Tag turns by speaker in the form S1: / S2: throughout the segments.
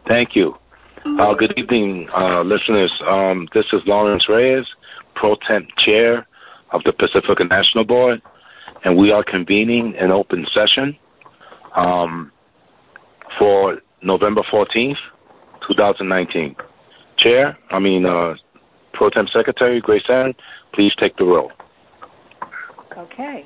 S1: Thank you. Good evening, listeners. This is Lawrence Reyes, Pro Temp Chair of the Pacifica National Board, and we are convening an open session for November 14th, 2019. Pro Temp Secretary Grace Aaron, please take the roll.
S2: Okay.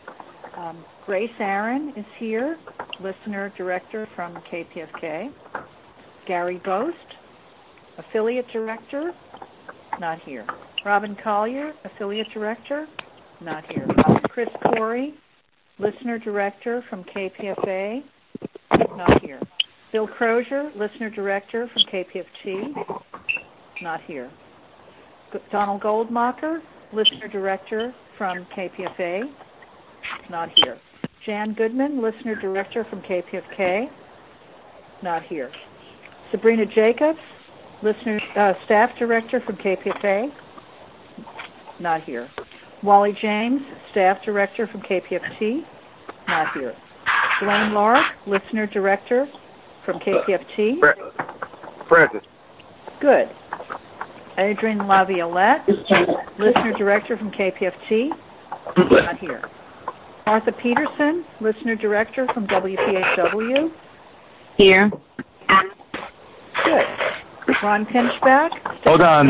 S2: Grace Aaron is here, Listener Director from KPFK. Gary Boast, Affiliate Director, not here. Robin Collier, Affiliate Director, not here. Chris Corey, Listener Director from KPFA, not here. Bill Crozier, Listener Director from KPFT, not here. Donald Goldmacher, Listener Director from KPFA, not here. Jan Goodman, Listener Director from KPFK, not here. Sabrina Jacobs, Staff Director from KPFA, not here. Wally James, Staff Director from KPFT, not here. Blaine Lark, Listener Director from KPFT.
S3: Present.
S2: Good. Adrian Laviolette, Listener Director from KPFT, not here. Martha Peterson, Listener Director from WPHW.
S4: Here.
S2: Good. Ron Pinchback.
S1: Hold on,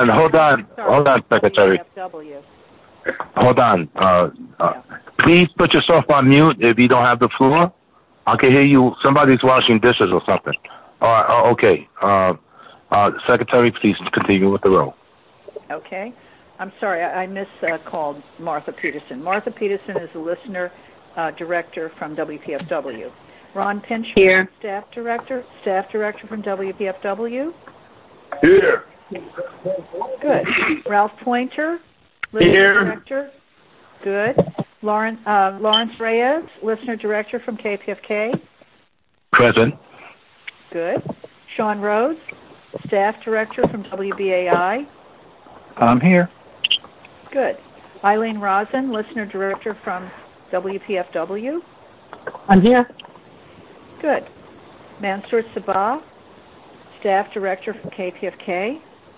S1: Secretary.
S2: WPFW.
S1: Hold on. Please put yourself on mute if you don't have the floor. I can hear you. Somebody's washing dishes or something. Okay. Secretary, please continue with the roll.
S2: Okay. I'm sorry, I miscalled Martha Peterson. Martha Peterson is the Listener Director from WPFW. Ron Pinch,
S4: here.
S2: Staff Director from WPFW.
S3: Here.
S2: Good. Ralph Pointer, Listener
S3: Here.
S2: Director. Good. Lawrence Reyes, Listener Director from KPFK.
S1: Present.
S2: Good. Sean Rose, Staff Director from WBAI.
S5: I'm here.
S2: Good. Eileen Rosen, Listener Director from WPFW.
S4: I'm here.
S2: Good. Mansour Sabah, Staff Director from KPFK.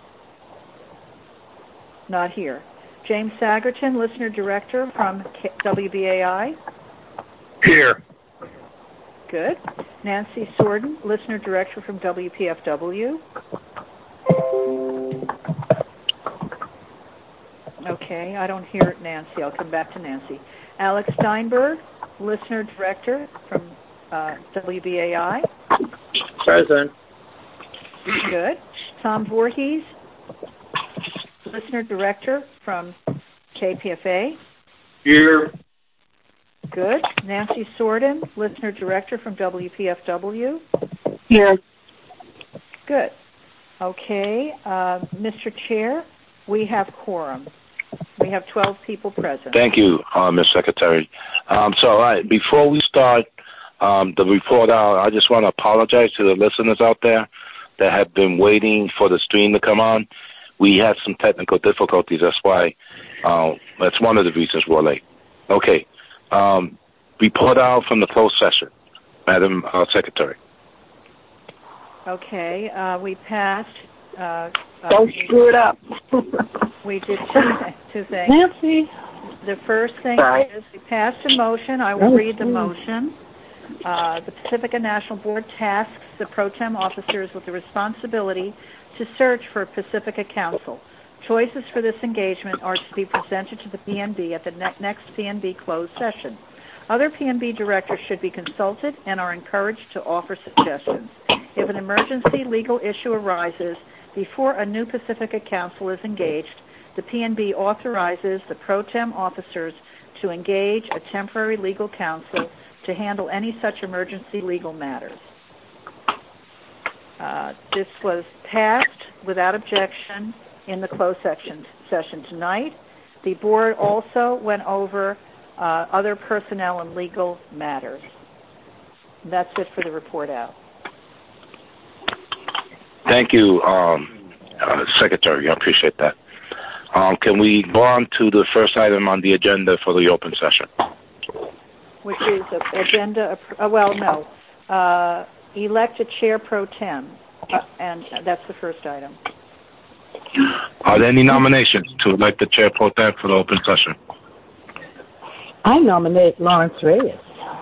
S2: Not here. James Sagerton, Listener Director from WBAI.
S3: Here.
S2: Good. Nancy Sorden, Listener Director from WPFW. Okay, I don't hear Nancy. I'll come back to Nancy. Alex Steinberg, Listener Director from WBAI.
S3: Present.
S2: Good. Tom Voorhees, Listener Director from KPFA.
S3: Here.
S2: Good. Nancy Sorden, Listener Director from WPFW.
S4: Here.
S2: Good. Okay. Mr. Chair, we have quorum. We have 12 people present.
S1: Thank you, Ms. Secretary. Before we start the report out, I just want to apologize to the listeners out there that have been waiting for the stream to come on. We had some technical difficulties. That's why. That's one of the reasons we're late. Okay. Report out from the closed session, Madam Secretary.
S2: Okay. We passed.
S4: Don't screw it up.
S2: We did two things.
S4: Nancy.
S2: The first thing is we passed a motion. I will read the motion. The Pacifica National Board tasks the pro tem officers with the responsibility to search for a Pacifica Council. Choices for this engagement are to be presented to the PNB at the next PNB closed session. Other PNB directors should be consulted and are encouraged to offer suggestions. If an emergency legal issue arises before a new Pacifica Council is engaged, the PNB authorizes the pro tem officers to engage a temporary legal counsel to handle any such emergency legal matters. This was passed without objection in the closed session tonight. The board also went over other personnel and legal matters. And that's it for the report out.
S1: Thank you, Secretary. I appreciate that. Can we go on to the first item on the agenda for the open session?
S2: Which is agenda, elect a chair pro tem, and that's the first item.
S1: Are there any nominations to elect the chair pro tem for the open session?
S4: I nominate Lawrence Reyes.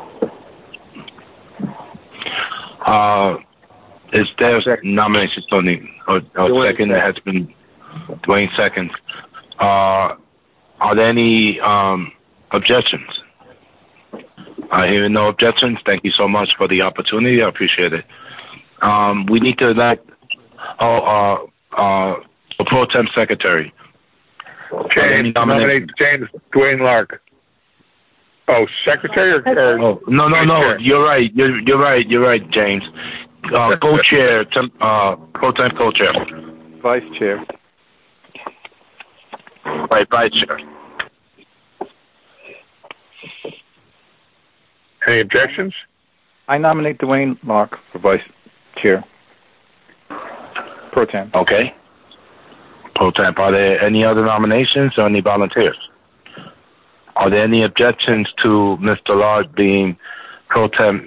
S1: Is there nominations, Tony? Or second? That has been Dwayne seconds. Are there any objections? Hearing no objections, thank you so much for the opportunity. I appreciate it. We need to elect a pro tem secretary.
S3: James, nominate James Dwayne Lark. Oh, secretary or
S1: no. You're right. You're right, James. Co-chair, pro tem co-chair.
S5: Vice chair.
S1: Right, vice chair.
S3: Any objections?
S5: I nominate Dwayne Lark for vice chair. Pro tem.
S1: Okay. Pro tem. Are there any other nominations or any volunteers? Are there any objections to Mr. Lark being pro tem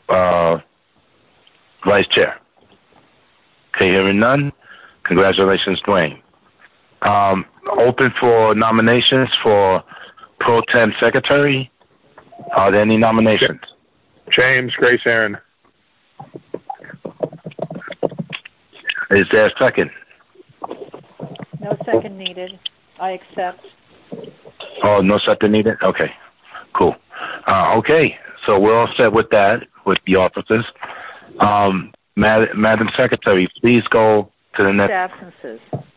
S1: vice chair? Okay, hearing none. Congratulations, Dwayne. Open for nominations for pro tem secretary. Are there any nominations?
S3: James Grace Aaron.
S1: Is there a second?
S2: No second needed. I accept.
S1: Oh, no second needed? Okay, cool. Okay, so we're all set with that, with the officers. Madam Secretary, please go to the next.
S2: Absences.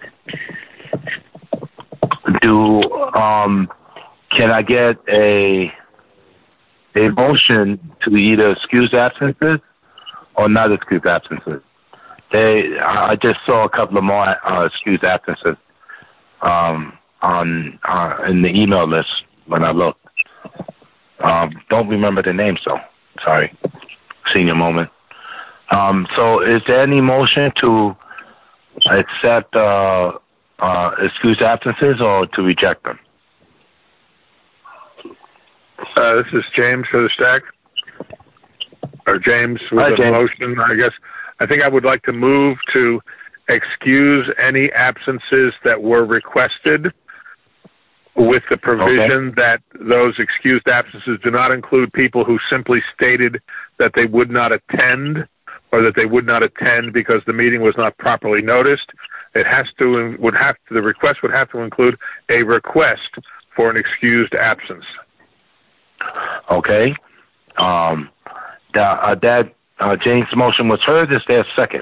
S1: Can I get a motion to either excuse absences or not excuse absences? I just saw a couple of more excused absences in the email list when I looked. Don't remember the name, so sorry. Senior moment. So is there any motion to accept excused absences or to reject them?
S3: This is James for the stack. Or James with a motion, I guess. I think I would like to move to excuse any absences that were requested with the provision that those excused absences do not include people who simply stated that they would not attend or that they would not attend because the meeting was not properly noticed. The request would have to include a request for an excused absence.
S1: Okay. James' motion was heard. Is there a second?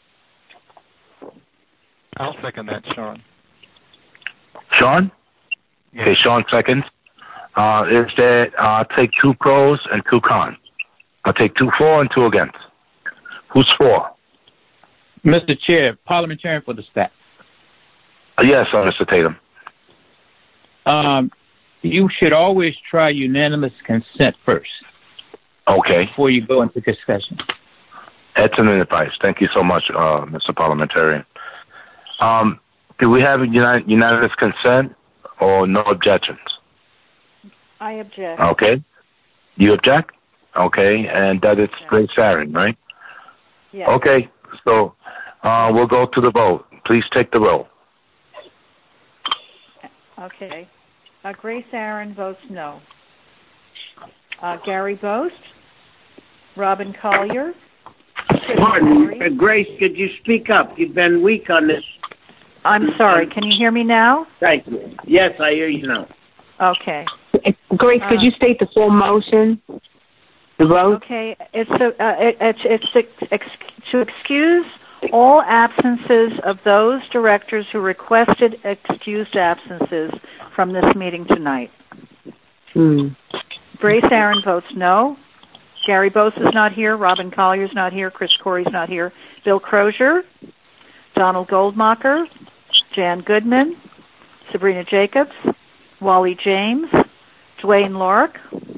S5: I'll second that, Sean.
S1: Sean? Yeah. Okay, Sean seconds. Is there, I'll take 2 pros and 2 cons. I'll take 2 for and 2 against. Who's for?
S6: Mr. Chair, parliamentarian for the staff.
S1: Yes, Mr. Tatum.
S6: You should always try unanimous consent first.
S1: Okay.
S6: Before you go into discussion.
S1: Excellent advice. Thank you so much, Mr. Parliamentarian. Do we have unanimous consent or no objections?
S2: I object.
S1: Okay. You object? Okay. And that is Grace Aaron, right?
S2: Yes.
S1: Okay. So we'll go to the vote. Please take the roll.
S2: Okay. Grace Aaron votes no. Gary Boast? Robin Collier?
S7: Pardon, Grace, could you speak up? You've been weak on this.
S2: I'm sorry. Can you hear me now?
S7: Thank you. Yes, I hear you now.
S2: Okay.
S4: Grace, could you state the full motion? The vote?
S2: Okay. It's to excuse all absences of those directors who requested excused absences from this meeting tonight. Grace Aaron votes no. Gary Bose is not here. Robin Collier's not here. Chris Corey's not here. Bill Crozier, Donald Goldmacher, Jan Goodman, Sabrina Jacobs, Wally James, Dwayne Lark.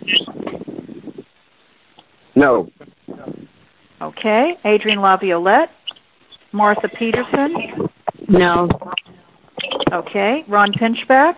S7: No.
S2: Okay. Adrienne LaViolette, Martha Peterson.
S4: No.
S2: Okay. Ron Pinchback.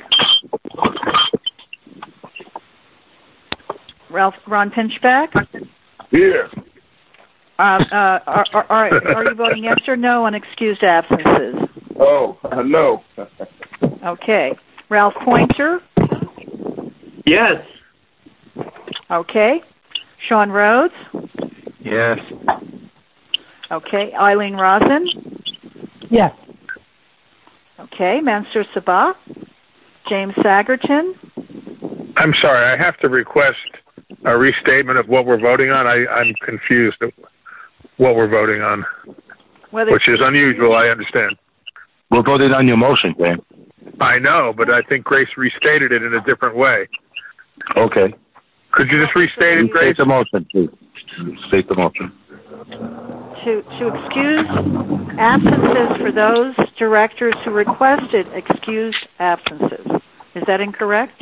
S2: Ron Pinchback.
S3: Here.
S2: Are you voting yes or no on excused absences?
S8: Oh, no.
S2: Okay. Ralph Pointer?
S7: Yes.
S2: Okay. Sean Rhodes?
S5: Yes.
S2: Okay. Eileen Rosen?
S4: Yes.
S2: Okay. Mansour Sabah? James Sagerton?
S3: I'm sorry, I have to request a restatement of what we're voting on. I'm confused of what we're voting on, which is unusual, I understand.
S1: We're voting on your motion, Dan.
S3: I know, but I think Grace restated it in a different way.
S1: Okay.
S3: Could you just restate it, Grace?
S1: State the motion, please. State the motion.
S2: To excuse absences for those directors who requested excused absences. Is that incorrect?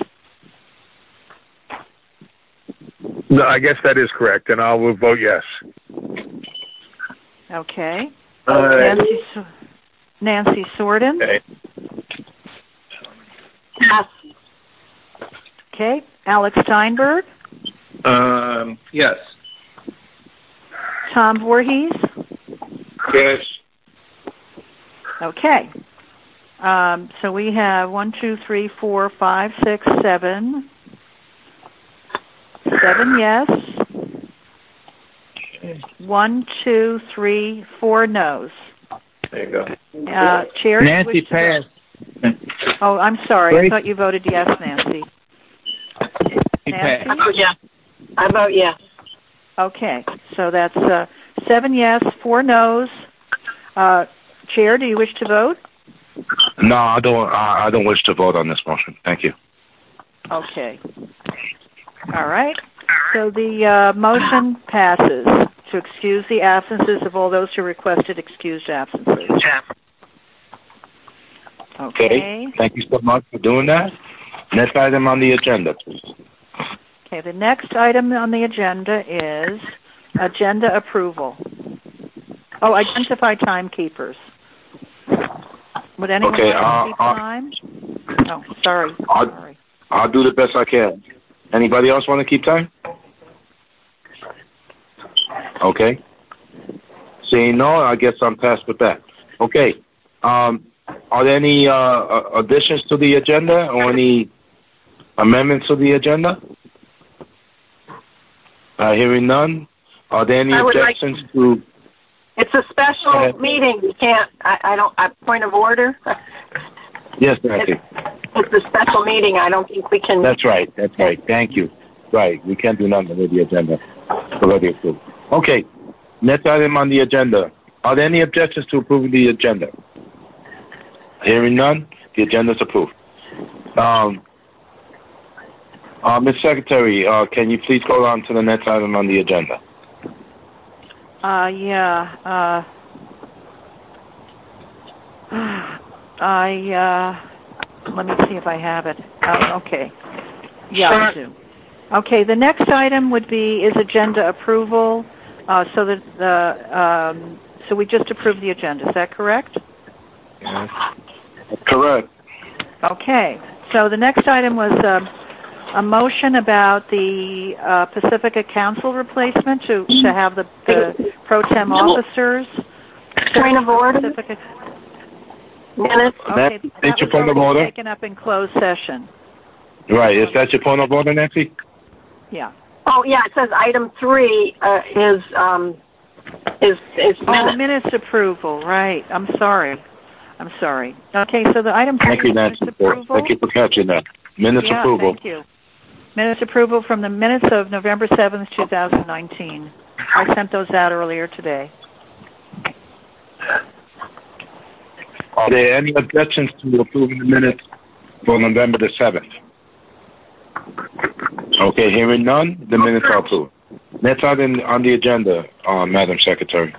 S3: No, I guess that is correct, and I will vote yes.
S2: Okay. Nancy Sorden?
S8: Okay.
S4: Yes.
S2: Okay. Alex Steinberg?
S8: Yes.
S2: Tom Voorhees?
S8: Yes.
S2: Okay. So we have 1, 2, 3, 4, 5, 6, 7. 7 yes. 1, 2, 3, 4 no's.
S8: There you go.
S2: Chair?
S6: Nancy passed.
S2: Oh, I'm sorry.
S6: Grace?
S2: I thought you voted yes, Nancy. Nancy?
S4: I vote yes. I vote yes.
S2: Okay. So that's 7 yes, 4 no's. Chair, do you wish to vote?
S1: No, I don't. I don't wish to vote on this motion. Thank you.
S2: Okay. All right. So the motion passes to excuse the absences of all those who requested excused absences. Okay.
S1: Thank you so much for doing that. Next item on the agenda, please.
S2: Okay. The next item on the agenda is agenda approval. Oh, identify timekeepers. Would anyone like to keep time? Oh, sorry.
S1: I'll do the best I can. Anybody else want to keep time? Okay. Seeing no, I guess I'm passed with that. Okay. Are there any additions to the agenda or any amendments to the agenda? Hearing none. Are there any objections to?
S4: It's a special meeting. You can't. I don't. Point of order.
S1: Yes, Nancy.
S4: It's a special meeting. I don't think we can.
S1: That's right. Thank you. Right. We can't do nothing with the agenda. Already approved. Okay. Next item on the agenda. Are there any objections to approving the agenda? Hearing none, the agenda is approved. Ms. Secretary, can you please go on to the next item on the agenda?
S2: Let me see if I have it. Okay. Yeah, I do. Okay, the next item is agenda approval. So we just approved the agenda. Is that correct?
S1: Yes. Correct.
S2: Okay. So the next item was a motion about the Pacifica Council replacement to have the pro tem officers.
S4: Point of order. Minutes.
S2: Okay, that was already taken up in closed session.
S1: Right. Is that your point of order, Nancy?
S2: Yeah.
S4: Oh, yeah. It says item 3 is minutes.
S2: Oh, minutes approval. Right. I'm sorry. Okay. So the item 3
S1: Thank you,
S2: is
S1: Nancy.
S2: minutes approval.
S1: Thank you for catching that. Minutes approval.
S2: Thank you. Minutes approval from the minutes of November 7th, 2019. I sent those out earlier today.
S1: Are there any objections to approving the minutes for November the 7th? Okay, hearing none, the minutes are approved. Next item on the agenda, Madam Secretary.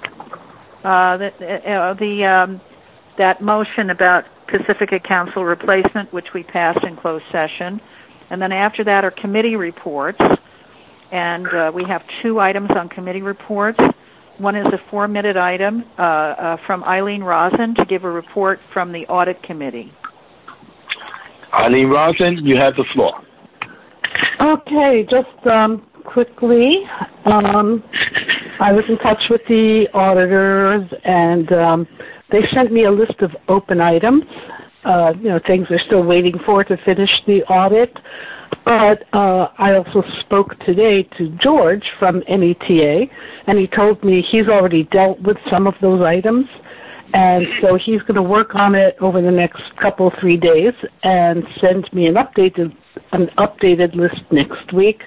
S2: That motion about Pacifica Council replacement, which we passed in closed session. And then after that are committee reports. And we have 2 items on committee reports. One is a 4-minute item from Eileen Rosen to give a report from the Audit Committee.
S1: Eileen Rosen, you have the floor.
S9: Okay, just quickly. I was in touch with the auditors, and they sent me a list of open items, things they're still waiting for to finish the audit. But I also spoke today to George from NETA, and he told me he's already dealt with some of those items, and so he's going to work on it over the next 3 days and send me an updated list next week.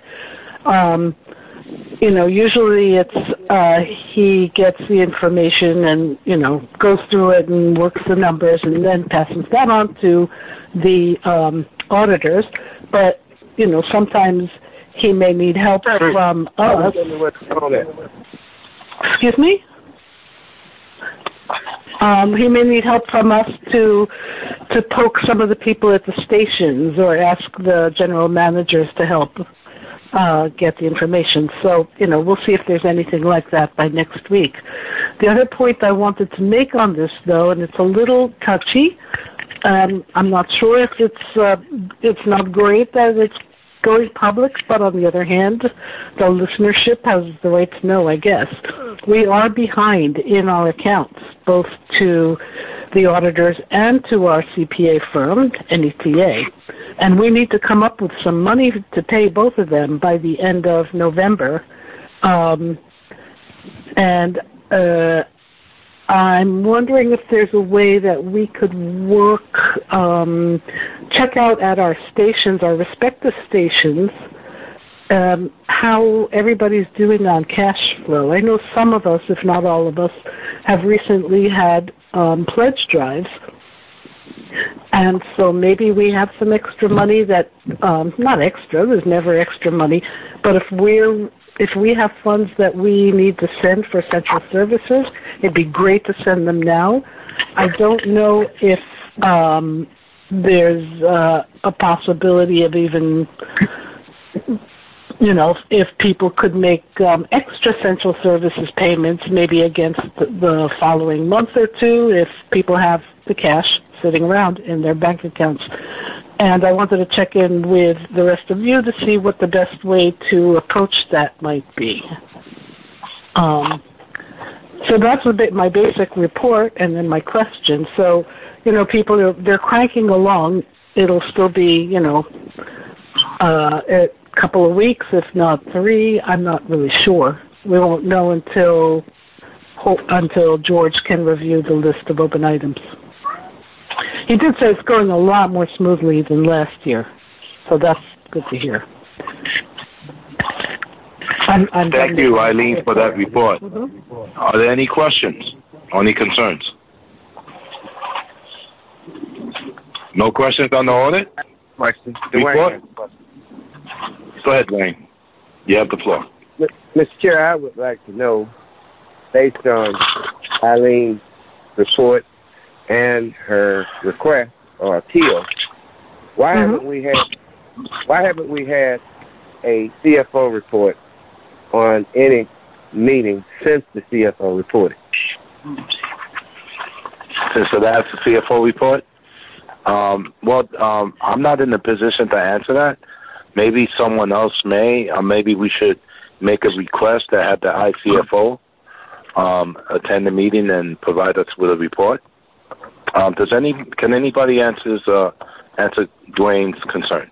S9: Usually it's he gets the information and, goes through it and works the numbers and then passes that on to the auditors. But, sometimes he may need help from us. Excuse me? He may need help from us to poke some of the people at the stations or ask the general managers to help get the information. So, we'll see if there's anything like that by next week. The other point I wanted to make on this, though, and it's a little touchy, I'm not sure if it's not great that it's going public, but on the other hand, the listenership has the right to know, I guess. We are behind in our accounts, both to the auditors and to our CPA firm, NETA, and we need to come up with some money to pay both of them by the end of November. I'm wondering if there's a way that we could work, check out at our stations, our respective stations, how everybody's doing on cash flow. I know some of us, if not all of us, have recently had pledge drives, and so maybe we have some extra money that, not extra, there's never extra money, but if we have funds that we need to send for central services, it'd be great to send them now. I don't know if there's a possibility of even, if people could make extra central services payments maybe against the following month or two if people have the cash sitting around in their bank accounts. And I wanted to check in with the rest of you to see what the best way to approach that might be. So that's my basic report and then my question. So, people, they're cranking along. It'll still be, a couple of weeks, if not 3. I'm not really sure. We won't know until George can review the list of open items. He did say it's going a lot more smoothly than last year, so that's good to hear.
S1: Thank you, Eileen, for that report.
S9: Mm-hmm.
S1: Are there any questions or any concerns? No questions on the audit?
S8: Question.
S1: Report? Go ahead, Dwayne. You have the floor.
S8: Mr. Chair, I would like to know, based on Eileen's report and her request or appeal, why haven't we had a CFO report on any meeting since the CFO reported?
S1: Since the last CFO report? I'm not in the position to answer that. Maybe someone else may, or maybe we should make a request to have the ICFO attend the meeting and provide us with a report. Can anybody answer Dwayne's concern?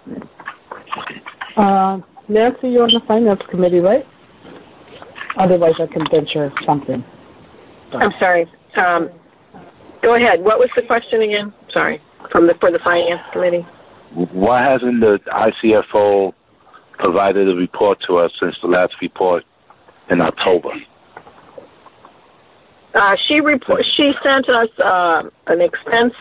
S9: Nancy, you're on the Finance Committee, right? Otherwise, I can venture something.
S10: I'm sorry. Go ahead. What was the question again? Sorry. For the Finance Committee.
S1: Why hasn't the ICFO provided a report to us since the last report in October?
S10: She sent us an expense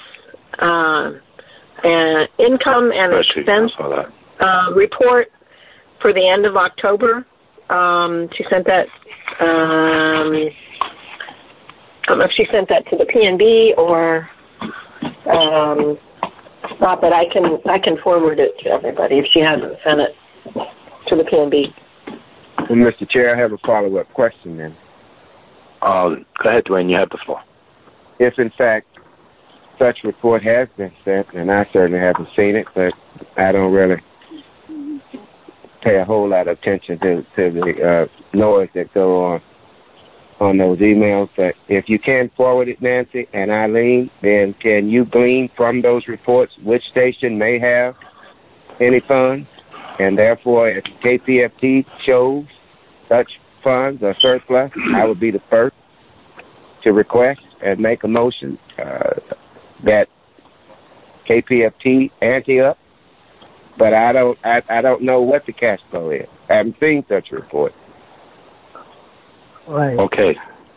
S10: and income and expense report for the end of October. She sent that. I don't know if she sent that to the PNB or not, but I can forward it to everybody if she hasn't sent it to the PNB.
S8: Well, Mr. Chair, I have a follow-up question then.
S1: Go ahead, Dwayne. You have the floor.
S8: If, in fact, such report has been sent, and I certainly haven't seen it, but I don't really pay a whole lot of attention to the noise that go on on those emails. But if you can forward it, Nancy and Eileen, then can you glean from those reports which station may have any funds? And therefore, if KPFT shows such funds or surplus, I would be the first to request and make a motion that KPFT ante up. But I don't know what the cash flow is. I haven't seen such a report.
S9: Right.
S1: Okay.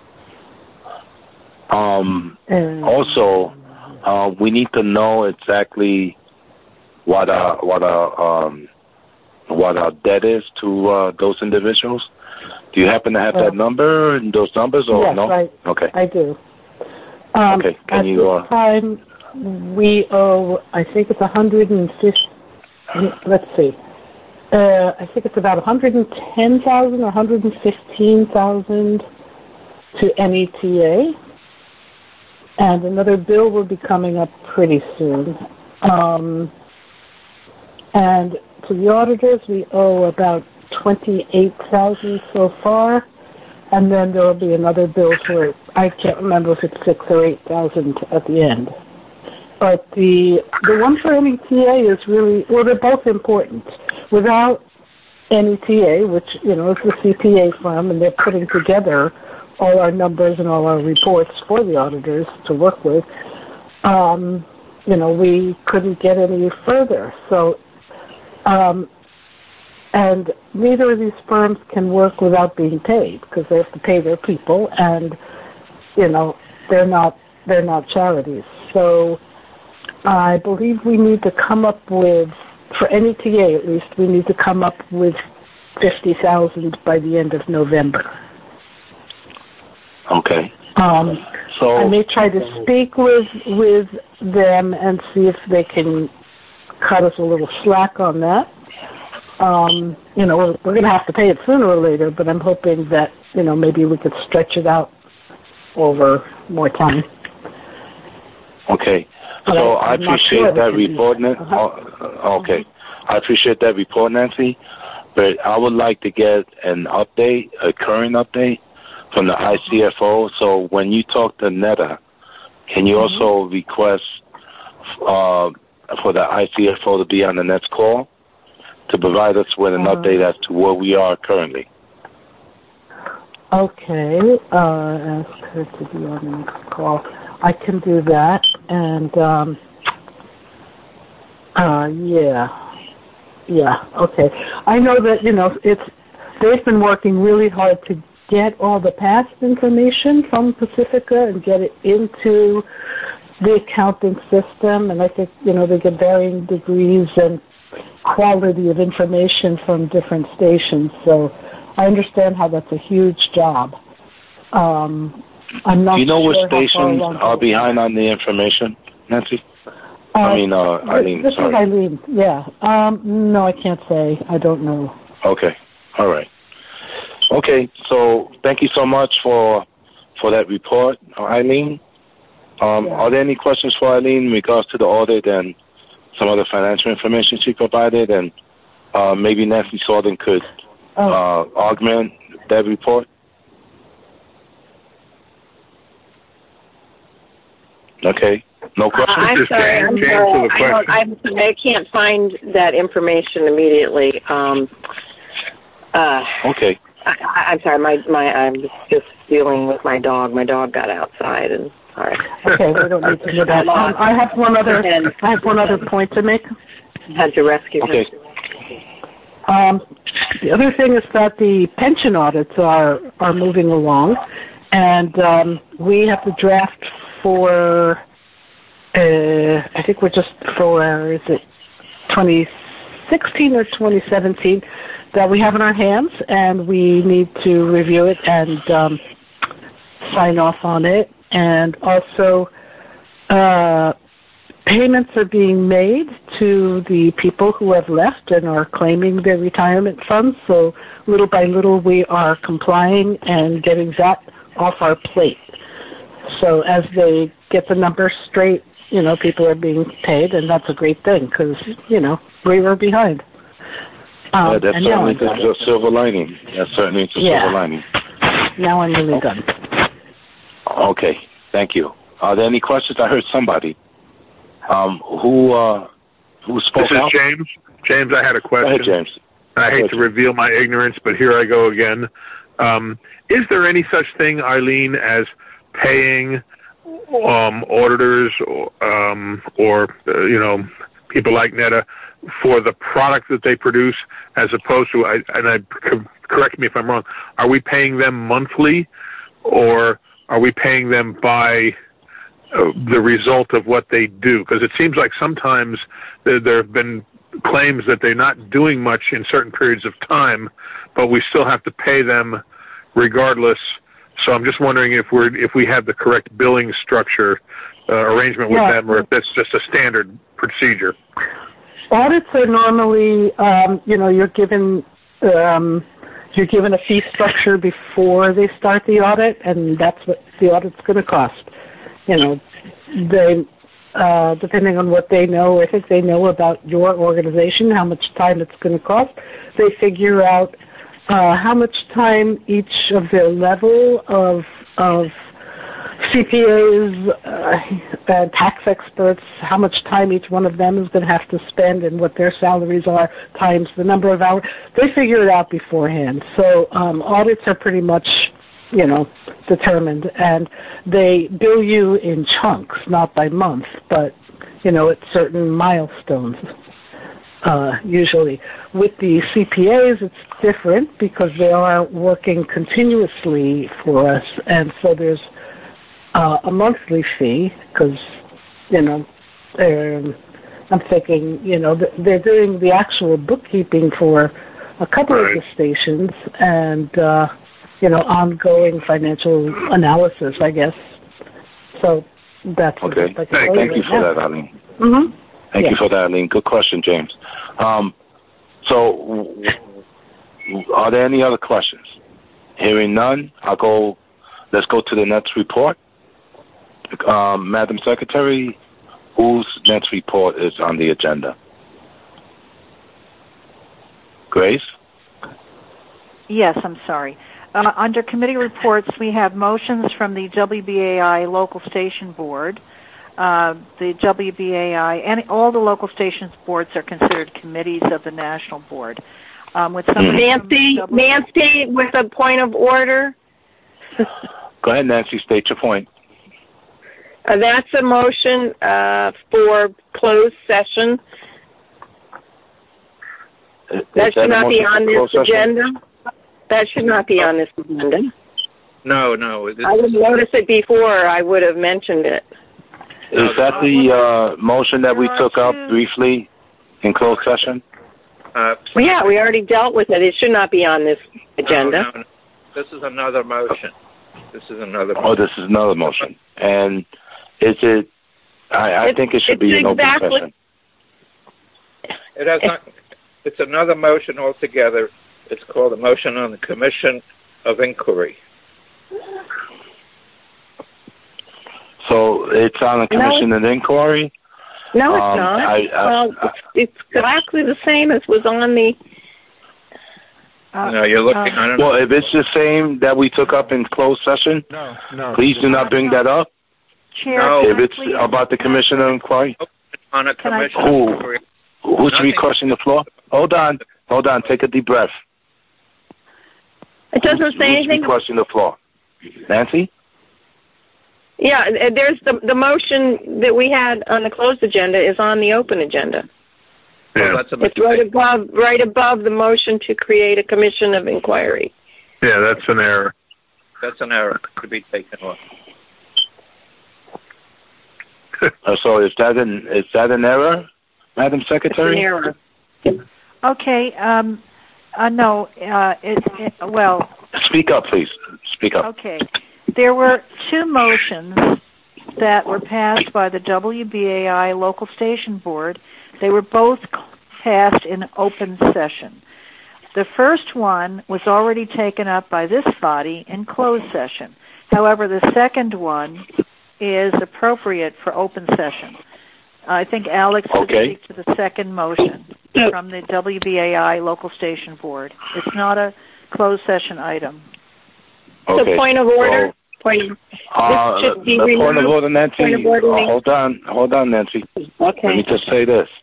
S1: Also, we need to know exactly what our debt is to those individuals. Do you happen to have that number and those numbers, or
S9: yes,
S1: no? Okay.
S9: I do.
S1: Okay. Can you?
S9: At this time, we owe. I think it's 150. Let's see. I think it's about 110,000 or 115,000 to NETA, and another bill will be coming up pretty soon. And to the auditors, we owe about 28,000 so far, and then there will be another bill for, I can't remember if it's 6,000 or 8,000 at the end. But the one for NETA is really, well, they're both important. Without NETA, which, is the CPA firm, and they're putting together all our numbers and all our reports for the auditors to work with, we couldn't get any further. So, and neither of these firms can work without being paid because they have to pay their people, and, they're not charities. So I believe we need to come up with, for NETA at least, we need to come up with 50,000 by the end of November.
S1: Okay.
S9: So I may try to speak with them and see if they can cut us a little slack on that. We're going to have to pay it sooner or later, but I'm hoping that, maybe we could stretch it out over more time.
S1: Okay. So I appreciate that report, Nancy. Okay. I appreciate that report, Nancy, but I would like to get an update, a current update from the ICFO. So when you talk to Netta, can you also request for the ICFO to be on the next call to provide us with an update as to where we are currently?
S9: Okay. Ask her to be on the next call. I can do that, and okay. I know that they've been working really hard to get all the past information from Pacifica and get it into the accounting system, and I think they get varying degrees and quality of information from different stations. So I understand how that's a huge job. I'm not.
S1: Do you know
S9: sure
S1: which stations are behind on the information, Nancy? Eileen.
S9: This is Eileen. Yeah. No, I can't say. I don't know.
S1: Okay. All right. Okay. So thank you so much for that report, Eileen. Are there any questions for Eileen in regards to the audit and some of the financial information she provided? And maybe Nancy Sorden could augment that report? Okay. No questions?
S10: I'm sorry. I can't find that information immediately.
S1: Okay.
S10: I'm sorry. I'm just dealing with my dog. My dog got outside, and sorry.
S9: Okay, we don't need to do that. I have one other point to make.
S10: Had to rescue
S1: her.
S9: The other thing is that the pension audits are moving along, and we have to draft for, I think we're just for, is it 2016 or 2017, that we have in our hands, and we need to review it and sign off on it. And also, payments are being made to the people who have left and are claiming their retirement funds. So little by little, we are complying and getting that off our plate. So as they get the numbers straight, people are being paid, and that's a great thing because, we were behind.
S1: That's certainly a silver lining. That's certainly a silver lining.
S9: now I'm really done.
S1: Okay, thank you. Are there any questions? I heard somebody. Who spoke out?
S3: This is James. James, I had a question.
S1: Go ahead, James.
S3: I hate to reveal my ignorance, but here I go again. Is there any such thing, Eileen, as paying auditors or people like Netta for the product that they produce, as opposed to, correct me if I'm wrong, are we paying them monthly, or are we paying them by the result of what they do? Because it seems like sometimes there have been claims that they're not doing much in certain periods of time, but we still have to pay them regardless. So I'm just wondering if we have the correct billing structure arrangement with them, or if it's just a standard procedure.
S9: Audits are normally, you're given a fee structure before they start the audit, and that's what the audit's going to cost. They, depending on what they know, if they know about your organization, how much time it's going to cost, they figure out how much time each of their level of CPAs and tax experts, how much time each one of them is going to have to spend and what their salaries are times the number of hours. They figure it out beforehand. So audits are pretty much, determined, and they bill you in chunks, not by month, but, at certain milestones. Usually. With the CPAs, it's different because they are working continuously for us, and so there's a monthly fee because, I'm thinking, they're doing the actual bookkeeping for a couple of the stations and, ongoing financial analysis, I guess. So that's
S1: okay. Thank you for that, Eileen.
S9: Mm-hmm.
S1: Thank you for that, Eileen. Good question, James. So, are there any other questions? Hearing none, let's go to the next report. Madam Secretary, whose next report is on the agenda? Grace?
S2: Yes, I'm sorry. Under committee reports, we have motions from the WBAI Local Station Board. The WBAI and all the local stations boards are considered committees of the National Board.
S10: Nancy, with a point of order.
S1: Go ahead, Nancy. State your point.
S10: That's a motion for closed session. That should not be on this agenda. That should not be on this agenda.
S6: No.
S10: I didn't notice it before. I would have mentioned it.
S1: Is that the motion that we took up briefly in closed session?
S10: Yeah, we already dealt with it. It should not be on this agenda.
S6: No. This is another motion.
S1: Oh, this is another motion. And is it? I think it should be an open session.
S6: It has not. It's another motion altogether. It's called a motion on the Commission of Inquiry.
S1: So it's on the Commission of Inquiry?
S10: No, it's not. It's exactly the same as was on the...
S6: no, you're looking... I don't know.
S1: Well, if it's the same that we took up in closed session,
S3: no.
S1: Please do not bring that up.
S2: Chair,
S1: if it's about the Commission of Inquiry.
S6: On a Commission of Inquiry.
S1: Who's requesting the floor? Hold on. Take a deep breath.
S10: It doesn't say anything.
S1: Who's requesting the floor? Nancy?
S10: Yeah, there's the motion that we had on the closed agenda is on the open agenda.
S3: Yeah.
S10: It's right above the motion to create a Commission of Inquiry.
S3: Yeah, that's an error.
S6: That's an error. It could be taken off.
S1: So is that an error, Madam Secretary?
S10: It's an error.
S2: Okay. No. Well.
S1: Speak up, please. Speak up.
S2: Okay. There were two motions that were passed by the WBAI Local Station Board. They were both passed in open session. The first one was already taken up by this body in closed session. However, the second one is appropriate for open session. I think Alex would speak to the second motion from the WBAI Local Station Board. It's not a closed session item.
S1: Okay.
S10: So point of order.
S1: The point of order, Nancy. Hold on, Nancy.
S10: Okay.
S1: Let me just say this.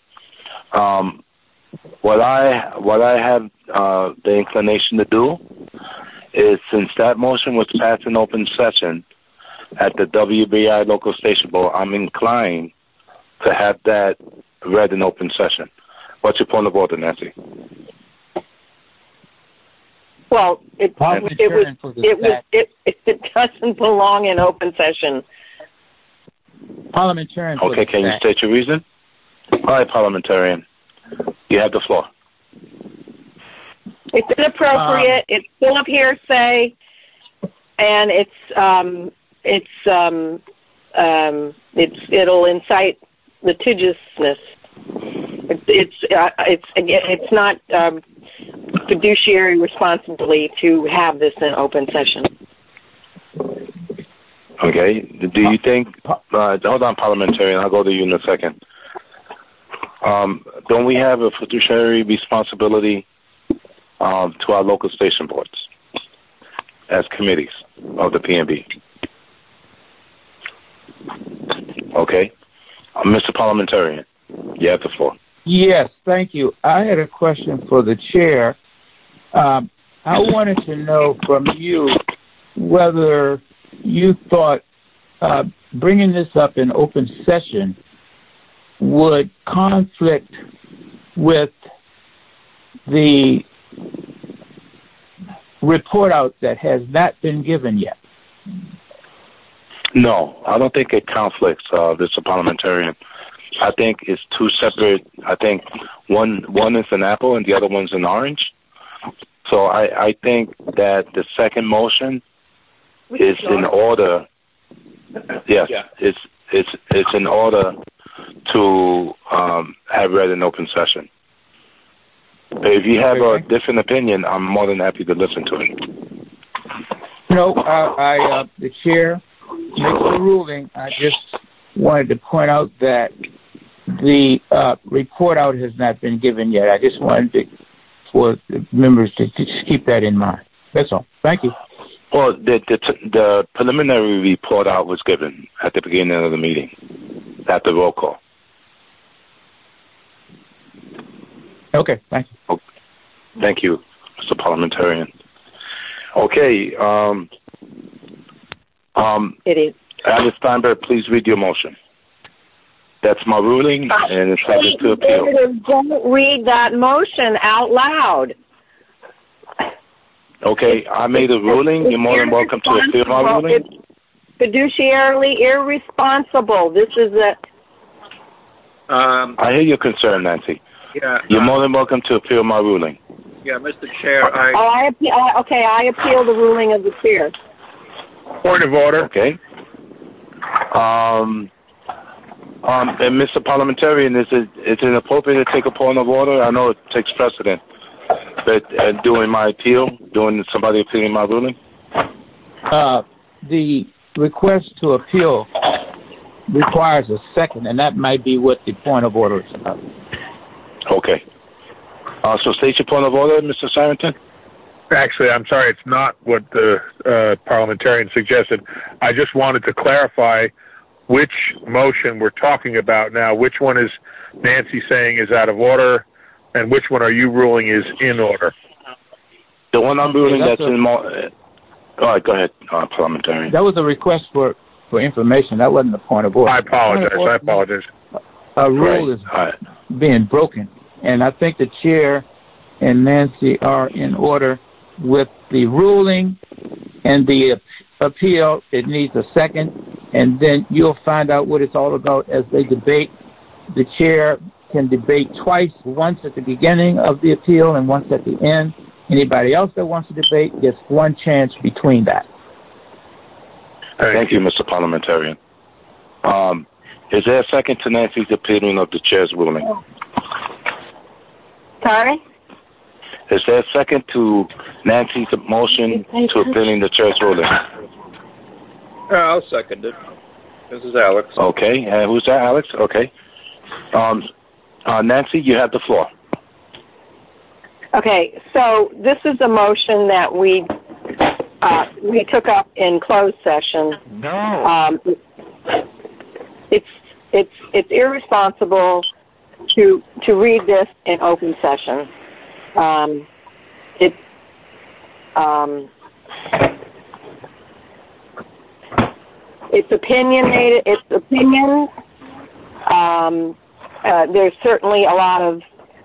S1: What I have the inclination to do is, since that motion was passed in open session at the WBI local station board, I'm inclined to have that read in open session. What's your point of order, Nancy?
S10: Well, it doesn't belong in open session.
S5: Parliamentarian.
S1: Okay, can you state your reason? All right, parliamentarian. You have the floor.
S10: It's inappropriate. It's full of hearsay, and it'll incite litigiousness. It's not fiduciary responsibility to have this in open session.
S1: Okay. Do you think? Hold on, parliamentarian. I'll go to you in a second. Don't we have a fiduciary responsibility to our local station boards as committees of the PNB? Okay. Mr. Parliamentarian, you have the floor.
S11: Yes, thank you. I had a question for the chair. I wanted to know from you whether you thought bringing this up in open session would conflict with the report out that has not been given yet.
S1: No, I don't think it conflicts, Mr. Parliamentarian. I think it's two separate. I think one is an apple and the other one's an orange. So I think that the second motion is in order. Yes, it's in order to have read in open session. But if you have a different opinion, I'm more than happy to listen to it.
S11: No, the chair makes the ruling. I just wanted to point out that the report out has not been given yet. I just wanted for the members to just keep that in mind. That's all. Thank you.
S1: Well, the preliminary report out was given at the beginning of the meeting, at the roll call.
S11: Okay, thank you.
S1: Thank you, Mr. Parliamentarian. Okay.
S10: It is.
S1: Alice Steinberg, please read your motion. That's my ruling, and it's subject to appeal.
S10: Don't read that motion out loud.
S1: Okay, I made a ruling. You're more than welcome to appeal my ruling.
S10: It's fiduciarily irresponsible. This is
S1: I hear your concern, Nancy.
S6: Yeah.
S1: You're more than welcome to appeal my ruling.
S6: Yeah, Mr. Chair,
S10: I appeal the ruling of the chair.
S3: Point of order.
S1: Okay. And Mr. Parliamentarian, is it appropriate to take a point of order? I know it takes precedent, but doing somebody appealing my ruling?
S11: The request to appeal requires a second, and that might be what the point of order is about.
S1: Okay. So state your point of order, Mr. Sarrington.
S3: Actually, I'm sorry, it's not what the parliamentarian suggested. I just wanted to clarify which motion we're talking about now. Which one is Nancy saying is out of order, and which one are you ruling is in order?
S1: The one I'm ruling that's in all right, go ahead, parliamentarian.
S11: That was a request for information. That wasn't the point of order.
S3: I apologize.
S11: A rule is being broken, and I think the chair and Nancy are in order with the ruling and the appeal. It needs a second, and then you'll find out what it's all about as they debate. The chair can debate twice, once at the beginning of the appeal and once at the end. Anybody else that wants to debate gets one chance between that.
S1: Thank you, Mr. Parliamentarian. Is there a second to Nancy's appealing of the chair's ruling?
S10: Sorry?
S1: Is there a second to Nancy's motion to appealing the chair's ruling?
S6: I'll second it. This is Alex.
S1: Okay. Who's that, Alex? Okay. Nancy, you have the floor.
S10: Okay, so this is a motion that we we took up in closed session.
S5: No.
S10: It's irresponsible to read this in open session. It's opinionated. It's opinions. There's certainly a lot of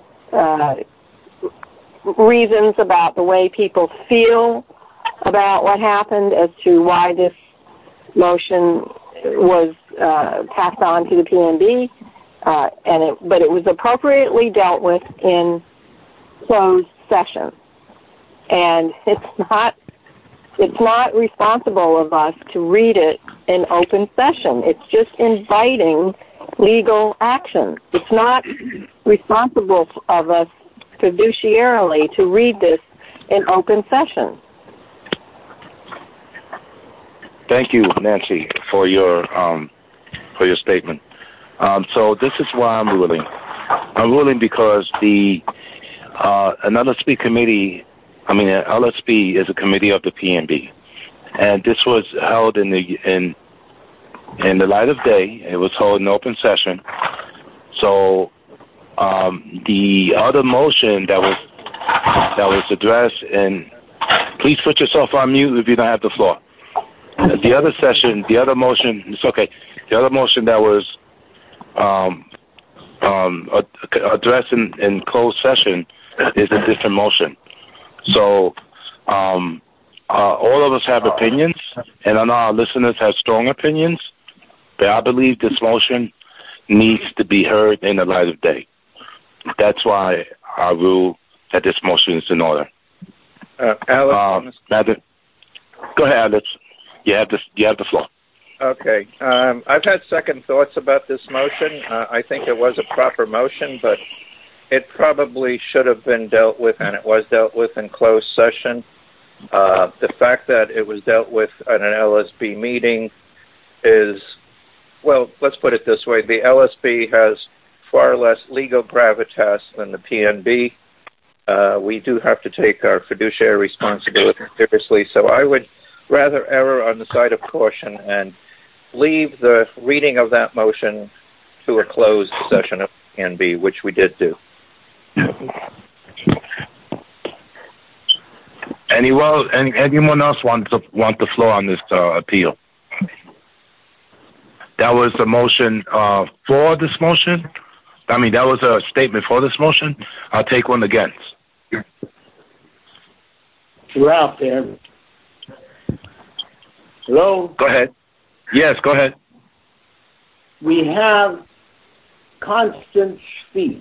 S10: reasons about the way people feel about what happened as to why this motion was passed on to the PNB, but it was appropriately dealt with in closed session, and it's not responsible of us to read it in open session. It's just inviting legal action. It's not responsible of us fiduciarily to read this in open session.
S1: Thank you, Nancy, for your statement. So this is why I'm ruling. I'm ruling because an LSP committee, LSP is a committee of the PNB, and this was held in the light of day. It was held in open session. So the other motion that was addressed, and please put yourself on mute if you don't have the floor. The other motion, it's okay. The other motion that was addressed in closed session is a different motion. So all of us have opinions, and I know our listeners have strong opinions, but I believe this motion needs to be heard in the light of day. That's why I rule that this motion is in order.
S6: Alex?
S1: Go ahead, Alex. You have the floor.
S6: Okay. I've had second thoughts about this motion. I think it was a proper motion, but it probably should have been dealt with, and it was dealt with in closed session. The fact that it was dealt with at an LSB meeting is, well, let's put it this way. The LSB has far less legal gravitas than the PNB. We do have to take our fiduciary responsibility seriously, so I would rather err on the side of caution and leave the reading of that motion to a closed session of PNB, which we did do.
S1: Anyone else want the floor on this appeal? That was the motion for this motion. That was a statement for this motion. I'll take one against.
S7: You're out there. Hello?
S1: Go ahead. Yes, go ahead.
S7: We have constant speech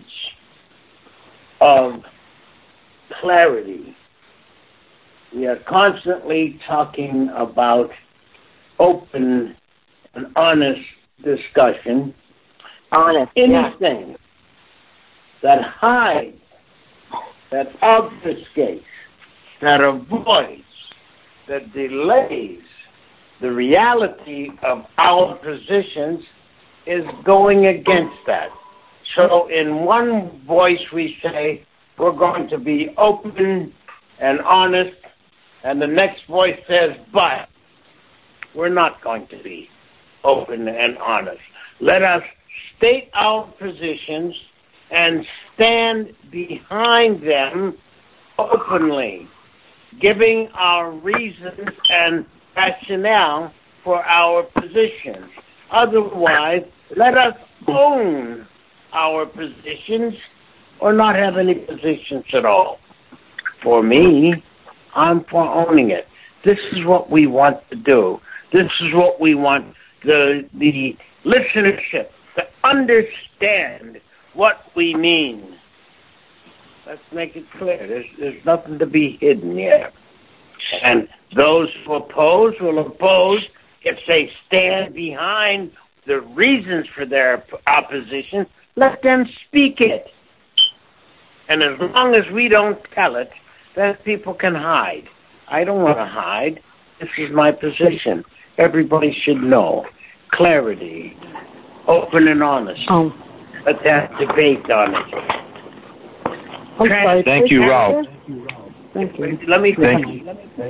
S7: of clarity. We are constantly talking about open and honest discussion. Anything that hides, that obfuscates, that avoids, that delays the reality of our positions is going against that. So in one voice we say we're going to be open and honest, and the next voice says, but we're not going to be open and honest. Let us state our positions and stand behind them openly, giving our reasons and rationale for our positions. Otherwise, let us own our positions or not have any positions at all. For me, I'm for owning it. This is what we want to do. This is what we want the listenership to understand what we mean. Let's make it clear. There's nothing to be hidden here. And those who oppose will oppose if they stand behind the reasons for their opposition. Let them speak it. And as long as we don't tell it, then people can hide. I don't want to hide. This is my position. Everybody should know. Clarity. Open and honest. Let's have debate on it.
S1: Thank you, Ralph.
S7: Let me finish.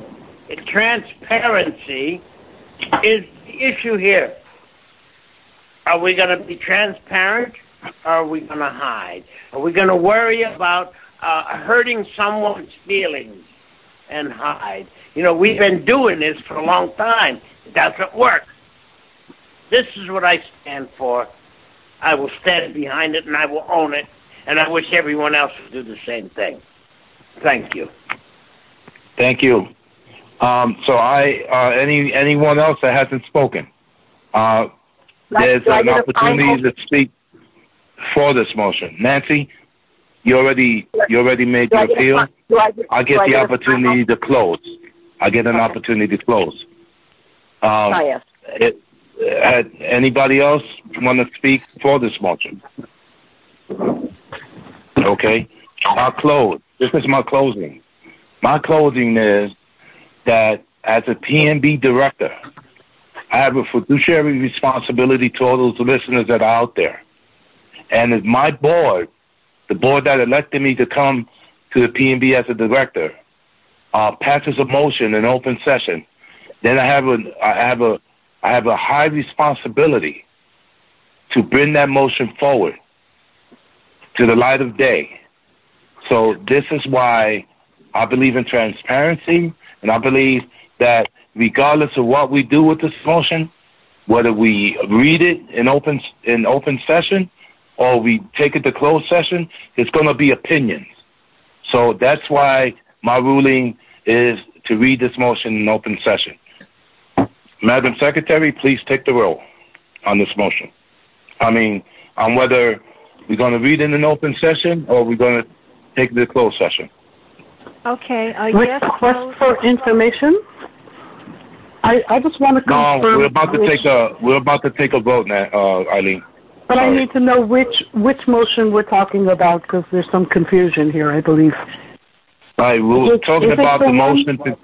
S7: Transparency is the issue here. Are we going to be transparent, or are we going to hide? Are we going to worry about hurting someone's feelings and hide? We've been doing this for a long time. It doesn't work. This is what I stand for. I will stand behind it, and I will own it, and I wish everyone else would do the same thing. Thank you.
S1: Thank you. Anyone else that hasn't spoken? There's an opportunity to speak for this motion. Nancy, you already made your appeal. I get the opportunity to close. I get an opportunity to close.
S10: Yes.
S1: Anybody else want to speak for this motion? Okay. I'll close. This is my closing. My closing is that as a PNB director, I have a fiduciary responsibility to all those listeners that are out there. And if my board, the board that elected me to come to the PNB as a director, passes a motion in open session, then I have a high responsibility to bring that motion forward to the light of day. So this is why I believe in transparency, and I believe that regardless of what we do with this motion, whether we read it in open session or we take it to closed session, it's going to be opinions. So that's why my ruling is to read this motion in open session. Madam Secretary, please take the roll on this motion. On whether we're going to read it in an open session or we're going to take it to closed session.
S2: Okay.
S9: Request for information. I just want to confirm.
S1: No, we're about to take a vote now, Eileen.
S9: But I need to know which motion we're talking about because there's some confusion here, I believe.
S1: All right, we're talking about the motion to.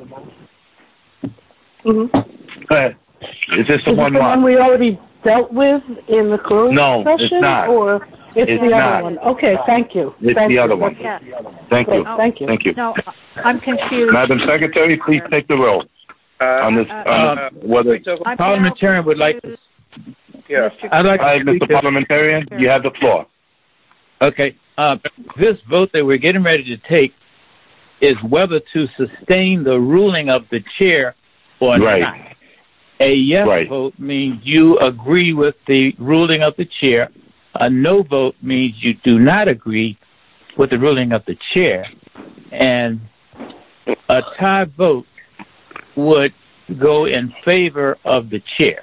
S9: Mm-hmm.
S1: Go ahead. Is this the one?
S9: The one we already dealt with in the closed session?
S1: No, it's not.
S9: Or it's the other one? Okay, thank you.
S1: It's the other one.
S2: Yeah.
S1: Thank you.
S9: Thank you.
S1: Thank you.
S2: No, I'm confused.
S1: Madam Secretary, please take the roll on this. Whether
S11: parliamentarian would like to.
S6: Yeah.
S11: I'd like to
S1: Mr. Parliamentarian, you have the floor.
S11: Okay. This vote that we're getting ready to take is whether to sustain the ruling of the chair or not. A yes vote means you agree with the ruling of the chair. A no vote means you do not agree with the ruling of the chair. And a tie vote would go in favor of the chair.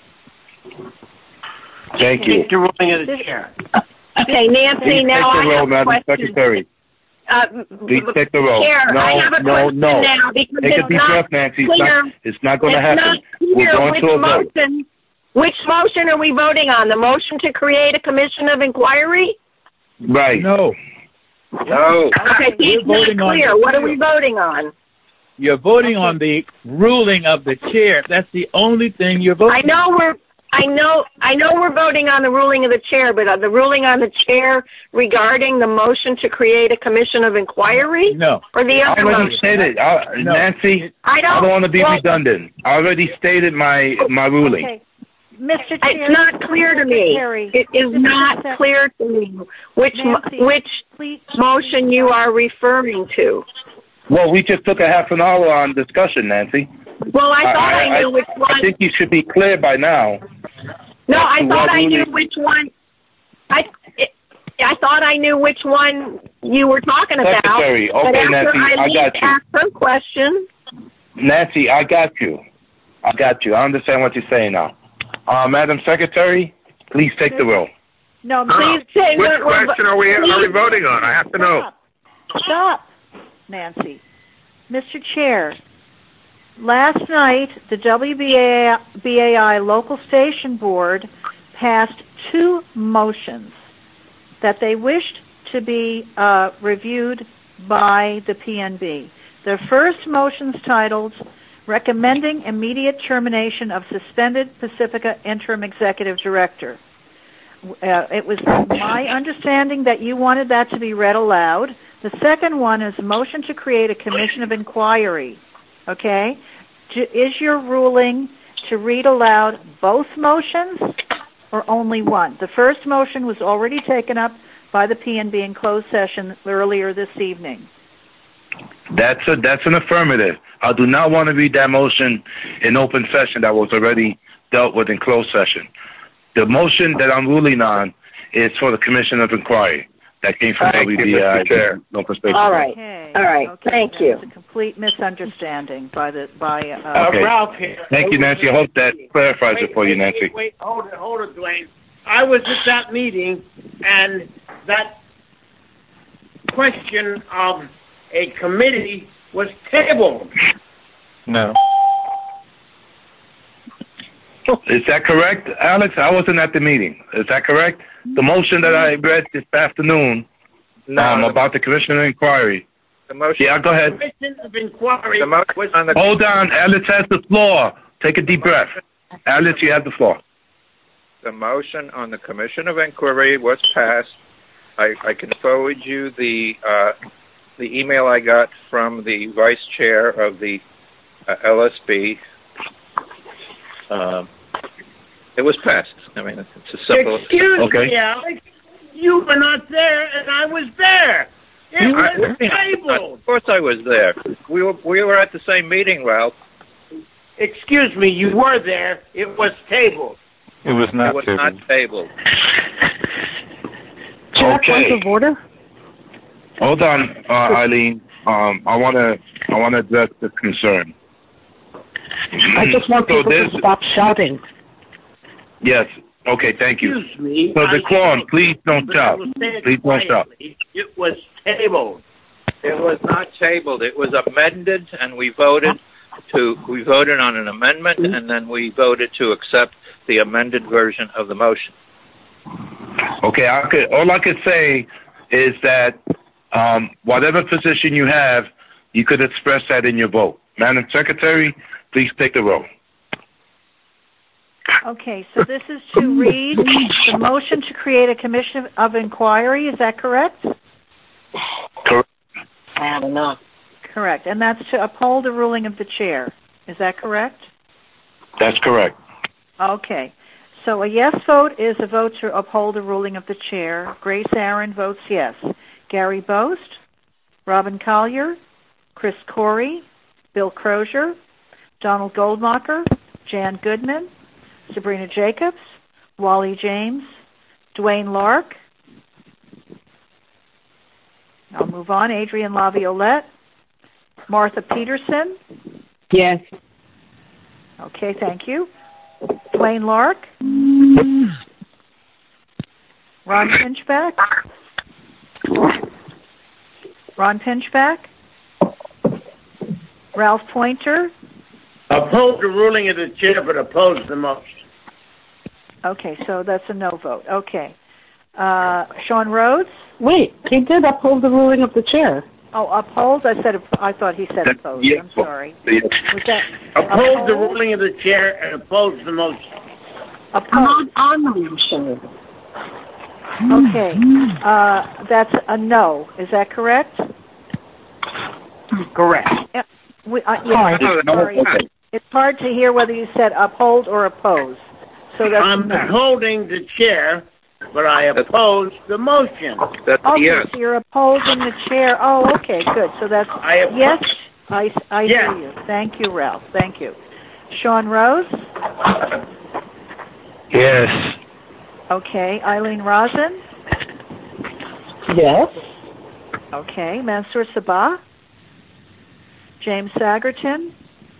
S1: Thank you.
S7: The ruling of the chair.
S10: Okay, Nancy, now I have a question.
S1: Secretary. Please take the roll.
S10: Chair, I have a question now because
S1: take a deep breath, Nancy. It's not going to happen. We're going to a vote.
S10: Which motion are we voting on? The motion to create a commission of inquiry?
S1: Right.
S11: No.
S10: Okay, it's not clear. What are we voting on?
S11: You're voting on the ruling of the chair. That's the only thing you're voting on. I know we're voting on the ruling of the chair, but the ruling on the chair regarding the motion to create a commission of inquiry? No.
S10: Or the other
S1: I already
S10: motion?
S1: stated,
S11: No.
S1: Nancy, I don't want to be redundant. I already stated my ruling.
S2: Okay. Mr. Chair,
S10: it's not clear to me. It is not clear to me which motion you are referring to.
S1: Well, we just took a half an hour on discussion, Nancy.
S10: Well, I thought I knew which one.
S1: I think you should be clear by now.
S10: No, I thought I knew which one. I thought I knew which one you were talking about.
S1: Secretary, okay,
S10: but after
S1: Nancy, I got you.
S10: Asked her question.
S1: Nancy, I got you. I understand what you're saying now. Madam Secretary, please take the roll.
S2: No,
S3: please
S2: say
S3: which question are we voting on? I have to know.
S2: Stop, Nancy. Mr. Chair, last night the WBAI local station board passed 2 motions that they wished to be reviewed by the PNB. The first motion's titled Recommending Immediate Termination of Suspended Pacifica Interim Executive Director. It was my understanding that you wanted that to be read aloud. The second one is a motion to create a commission of inquiry. Okay? Is your ruling to read aloud both motions or only one? The first motion was already taken up by the P&B in closed session earlier this evening.
S1: That's an affirmative. I do not want to read that motion in open session that was already dealt with in closed session. The motion that I'm ruling on is for the Commission of Inquiry that came from WBI. No perspective.
S10: All right.
S2: Okay.
S10: All right.
S2: Okay.
S10: Thank you.
S2: It's a complete misunderstanding by
S1: Okay.
S7: Ralph here.
S1: Thank you, Nancy. I hope that clarifies it for you, Nancy.
S7: Wait, hold it, Dwayne. I was at that meeting, and that question of a committee was tabled.
S5: No.
S1: Is that correct, Alex? I wasn't at the meeting. Is that correct? The motion that I read this afternoon about the Commission of Inquiry.
S6: The motion.
S1: Yeah, go ahead.
S7: Commission of Inquiry.
S1: Hold on. Alex has the floor. Take a deep breath. Alex, you have the floor.
S6: The motion on the Commission of Inquiry was passed. I can forward you the email I got from the vice chair of the LSB. It was passed. I mean, it's a simple.
S7: Excuse me, Alex. You were not there, and I was there. It was tabled.
S6: Of course, I was there. We were at the same meeting, Ralph.
S7: Excuse me. You were there. It was tabled.
S5: It was not
S6: tabled.
S9: Chair, point of order.
S1: Hold on, Eileen. I want to address the concern.
S9: I just want people to stop shouting.
S1: Yes. Okay. Thank you.
S7: Excuse me.
S1: So the quorum, please don't shout. Please don't shout.
S7: It was tabled.
S6: It was not tabled. It was amended, and we voted on an amendment, and then we voted to accept the amended version of the motion.
S1: Okay. All I could say is that whatever position you have, you could express that in your vote. Madam Secretary, please take the roll.
S2: Okay, so this is to read the motion to create a Commission of Inquiry. Is that correct?
S1: Correct.
S10: I don't know.
S2: Correct, and that's to uphold the ruling of the chair. Is that correct?
S1: That's correct.
S2: Okay, so a yes vote is a vote to uphold the ruling of the chair. Grace Aaron votes yes. Gary Boast, Robin Collier, Chris Corey, Bill Crozier, Donald Goldmacher, Jan Goodman, Sabrina Jacobs, Wally James, Dwayne Lark. I'll move on. Adrienne Laviolette, Martha Peterson.
S4: Yes.
S2: Okay, thank you. Dwayne Lark. Ron Pinchback. Ron Pinchback. Ralph Pointer.
S7: Oppose the ruling of the chair, but oppose the motion.
S2: Okay, so that's a no vote. Okay. Sean Rhodes?
S9: Wait, he did uphold the ruling of the chair.
S2: Oh, uphold? I thought he said oppose.
S1: Yeah.
S2: I'm sorry. Was that
S7: oppose the ruling of the chair and oppose the motion.
S2: Oppose.
S10: On the motion.
S2: Okay. That's a no. Is that correct?
S7: Correct.
S2: Yeah. Sorry. It's hard to hear whether you said uphold or oppose. So that's
S7: I'm holding the chair, but I oppose the motion.
S6: That's yes.
S2: So you're opposing the chair. Oh, okay, good. So that's yes. I hear you. Thank you, Ralph. Thank you. Sean Rose?
S5: Yes.
S2: Okay. Eileen Rosin?
S9: Yes.
S2: Okay. Mansour Sabah? James Sagerton?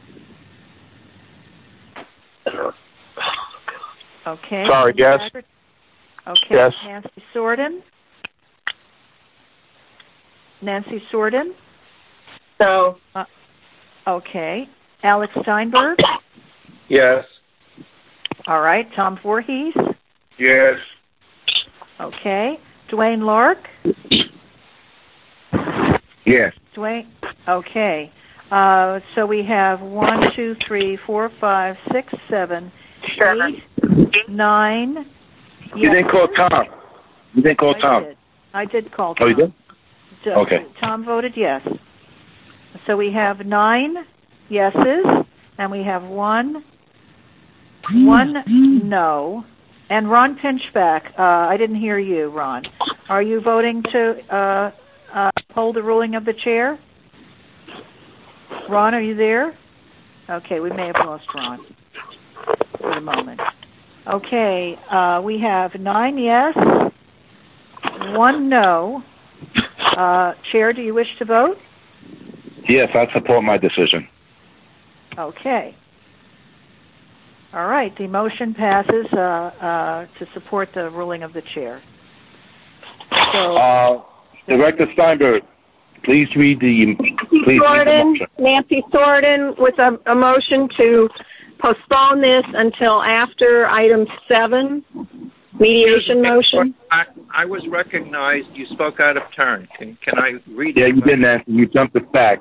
S2: Okay.
S3: Sorry, yes.
S2: Okay.
S3: Yes.
S2: Nancy Sorden? Nancy Sorden?
S10: No.
S2: Okay. Alex Steinberg?
S6: Yes.
S2: All right. Tom Voorhees?
S3: Yes.
S2: Okay. Dwayne Lark?
S3: Yes.
S2: Dwayne? Okay. So we have 1, 2, 3, 4, 5, 6, 7, 8, 9.
S1: You didn't call Tom. You didn't call Tom.
S2: I did call Tom.
S1: Oh, you did? Okay.
S2: Tom voted yes. So we have 9 yeses, and we have one no. And Ron Pinchback, I didn't hear you, Ron. Are you voting to uphold the ruling of the chair? Ron, are you there? Okay, we may have lost Ron for a moment. Okay, we have 9 yes, 1 no. Chair, do you wish to vote?
S1: Yes, I support my decision.
S2: Okay. All right, the motion passes to support the ruling of the chair. So,
S1: Director Steinberg, please read the motion.
S10: Nancy Thornton with a motion to postpone this until after item 7, mediation motion.
S6: I was recognized. You spoke out of turn. Can I read it?
S1: Yeah, you didn't answer. You jumped the fact.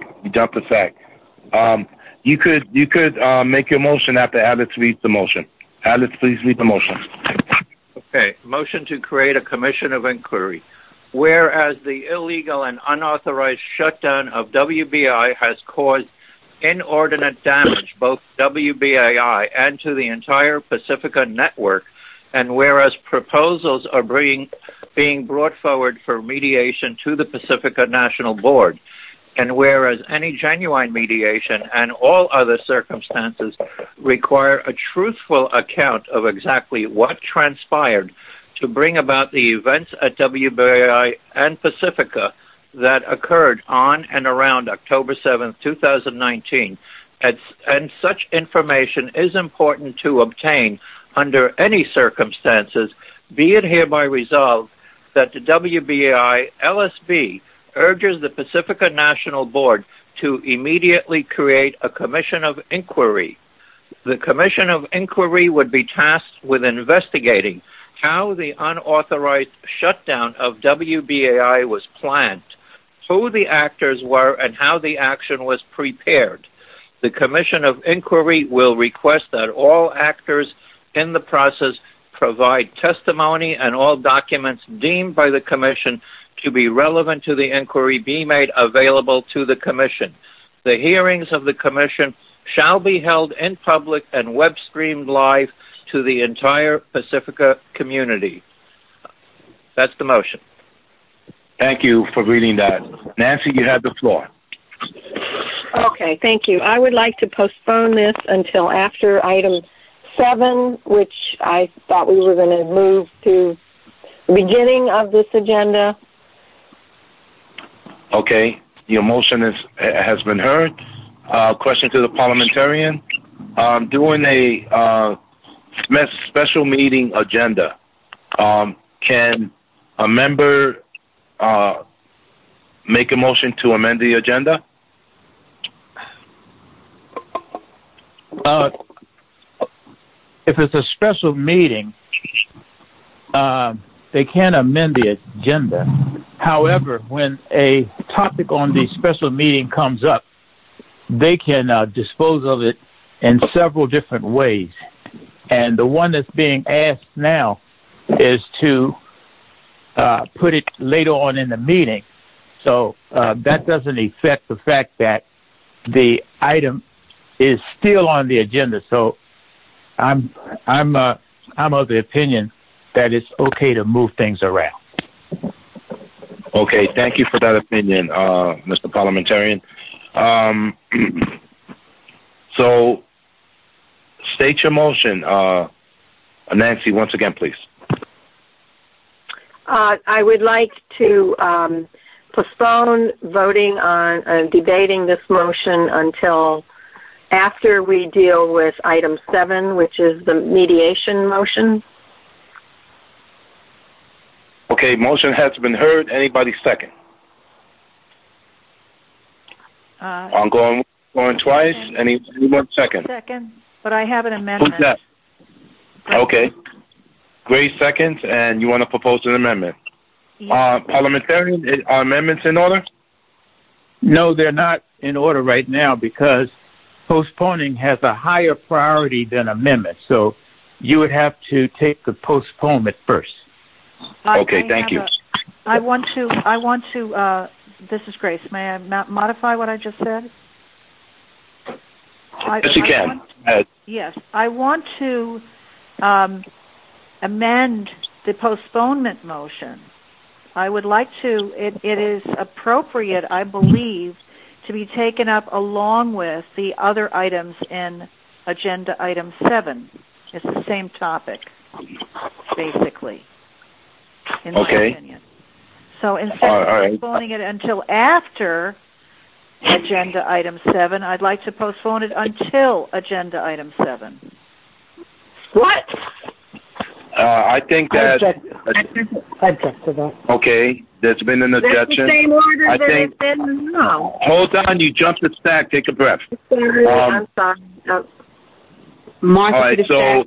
S1: You could make your motion after Alex reads the motion. Alex, please read the motion.
S6: Okay. Motion to create a commission of inquiry. Whereas the illegal and unauthorized shutdown of WBAI has caused inordinate damage, both WBAI and to the entire Pacifica network, and whereas proposals are being brought forward for mediation to the Pacifica National Board, and whereas any genuine mediation and all other circumstances require a truthful account of exactly what transpired to bring about the events at WBAI and Pacifica that occurred on and around October 7, 2019, and such information is important to obtain under any circumstances, be it hereby resolved that the WBAI LSB urges the Pacifica National Board to immediately create a commission of inquiry. The commission of inquiry would be tasked with investigating how the unauthorized shutdown of WBAI was planned, who the actors were, and how the action was prepared. The commission of inquiry will request that all actors in the process provide testimony and all documents deemed by the commission to be relevant to the inquiry be made available to the commission. The hearings of the commission shall be held in public and web streamed live to the entire Pacifica community. That's the motion.
S1: Thank you for reading that. Nancy, you have the floor.
S10: Okay, thank you. I would like to postpone this until after item 7, which I thought we were going to move to the beginning of this agenda.
S1: Okay, your motion has been heard. Question to the parliamentarian. Doing a special meeting agenda, can a member make a motion to amend the agenda?
S11: If it's a special meeting, they can amend the agenda. However, when a topic on the special meeting comes up, they can dispose of it in several different ways. And the one that's being asked now is to put it later on in the meeting. So that doesn't affect the fact that the item is still on the agenda. So I'm of the opinion that it's okay to move things around.
S1: Okay, thank you for that opinion, Mr. Parliamentarian. So, state your motion, Nancy, once again, please.
S10: I would like to postpone voting on debating this motion until after we deal with item 7, which is the mediation motion.
S1: Okay, motion has been heard. Anybody second? I'm going twice. Anyone second?
S2: Second, but I have an amendment.
S1: Who's that? Okay. Grace seconds, and you want to propose an amendment. Yes. Parliamentarian, are amendments in order?
S11: No, they're not in order right now because postponing has a higher priority than amendments. So you would have to take the postponement first.
S1: Okay, thank you.
S2: I want to, this is Grace. May I modify what I just said?
S1: Yes, you can.
S2: Yes, I want to amend the postponement motion. I would like to, it is appropriate, I believe, to be taken up along with the other items in agenda item 7. It's the same topic, basically, in my opinion. So instead of postponing it until after agenda item 7, I'd like to postpone it until agenda item 7.
S10: What?
S1: I think that...
S9: I object to that.
S1: Okay, there's been an objection.
S10: That's the same order that it's been, no.
S1: Hold on, you jumped the stack. Take a breath.
S10: I'm sorry.
S4: Martha,
S1: all right, so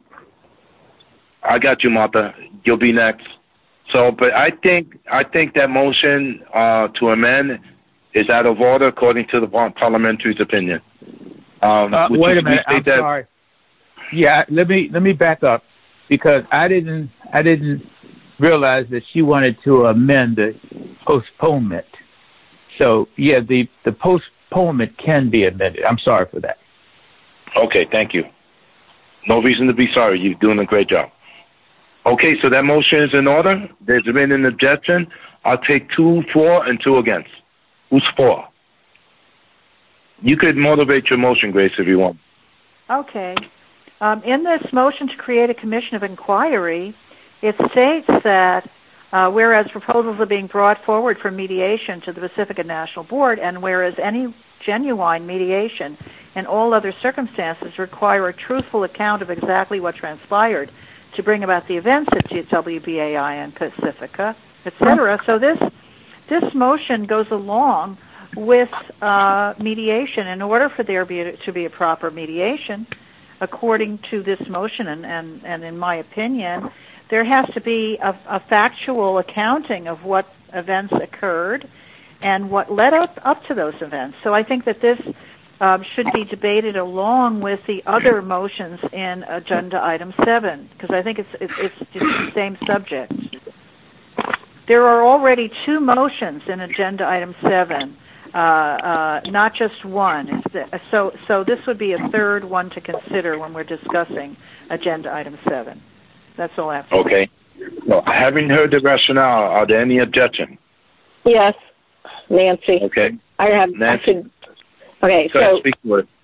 S1: I got you, Martha. You'll be next. So, but I think that motion to amend is out of order according to the parliamentary's opinion.
S11: Wait a minute. I'm sorry. Yeah, let me back up because I didn't realize that she wanted to amend the postponement. So yeah, the postponement can be amended. I'm sorry for that.
S1: Okay, thank you. No reason to be sorry. You're doing a great job. Okay, so that motion is in order. There's been an objection. I'll take 2 for and 2 against. Who's for? You could motivate your motion, Grace, if you want.
S2: Okay. In this motion to create a commission of inquiry, it states that whereas proposals are being brought forward for mediation to the Pacifica National Board, and whereas any genuine mediation and all other circumstances require a truthful account of exactly what transpired to bring about the events at WBAI and Pacifica, etc. So this motion goes along with mediation. In order for there to be a proper mediation, according to this motion and in my opinion, there has to be a factual accounting of what events occurred and what led up to those events. So I think that this should be debated along with the other motions in agenda item 7, because I think it's just the same subject. There are already 2 motions in agenda item 7, not just one. So this would be a third one to consider when we're discussing agenda item 7. That's all I have to say.
S1: Okay. Well, having heard the rationale, are there any objections?
S10: Yes, Nancy.
S1: Okay.
S10: I have.
S1: Nancy.
S10: Okay,
S1: Go ahead, speak to it.